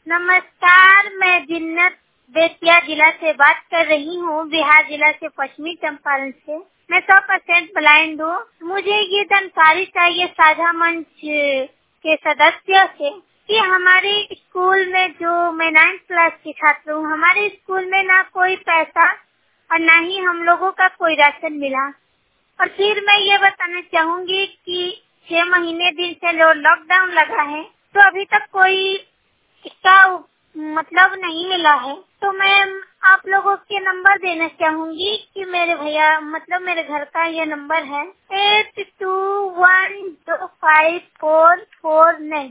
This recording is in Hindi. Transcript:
नमस्कार, मैं जिन्नत बेतिया जिला से बात कर रही हूँ, बिहार जिला से, पश्चिमी चंपारण से। मैं 100% ब्लाइंड हूँ। मुझे ये जानकारी चाहिए साझा मंच के सदस्य से कि हमारे स्कूल में, जो मैं 9th क्लास की छात्र हूँ, हमारे स्कूल में ना कोई पैसा और ना ही हम लोगों का कोई राशन मिला। और फिर मैं ये बताना चाहूंगी कि 6 महीने दिन से लॉकडाउन लगा है, तो अभी तक कोई इसका मतलब नहीं मिला है। तो मैं आप लोगों के नंबर देना चाहूंगी कि मेरे भैया, मतलब मेरे घर का ये नंबर है 82105449।